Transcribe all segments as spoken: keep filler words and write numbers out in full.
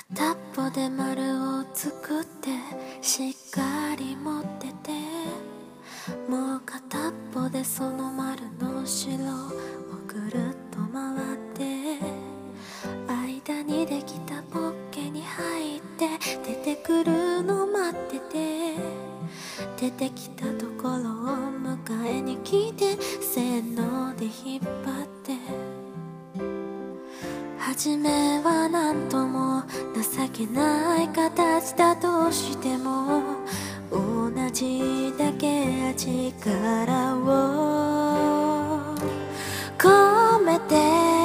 片っぽで丸を作ってしっかり持ってて、もう片っぽでその丸の後ろをぐるっと回って、間にできたポッケに入って出てくるの待ってて、出てきたところを迎えに来てせーので引っ張って、初めはなんとも情けない形だとしても、同じだけ力を込めて、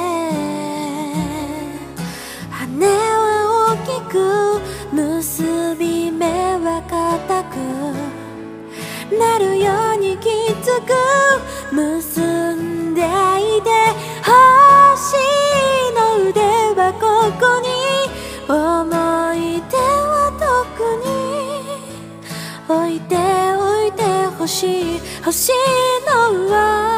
羽は大きく結び目は固くなるようにきつく結んでいて、星の腕はここに、思い出は特に置いておいてほしい。星の上